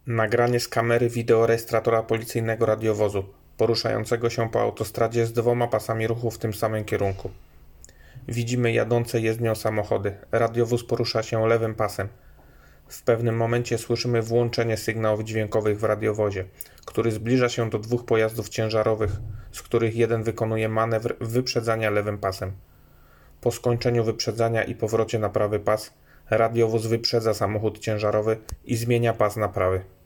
Nagranie z kamery wideorejestratora policyjnego radiowozu, poruszającego się po autostradzie z dwoma pasami ruchu w tym samym kierunku. Widzimy jadące jezdnią samochody. Radiowóz porusza się lewym pasem. W pewnym momencie słyszymy włączenie sygnałów dźwiękowych w radiowozie, który zbliża się do dwóch pojazdów ciężarowych, z których jeden wykonuje manewr wyprzedzania lewym pasem. Po skończeniu wyprzedzania i powrocie na prawy pas, radiowóz wyprzedza samochód ciężarowy i zmienia pas na prawy.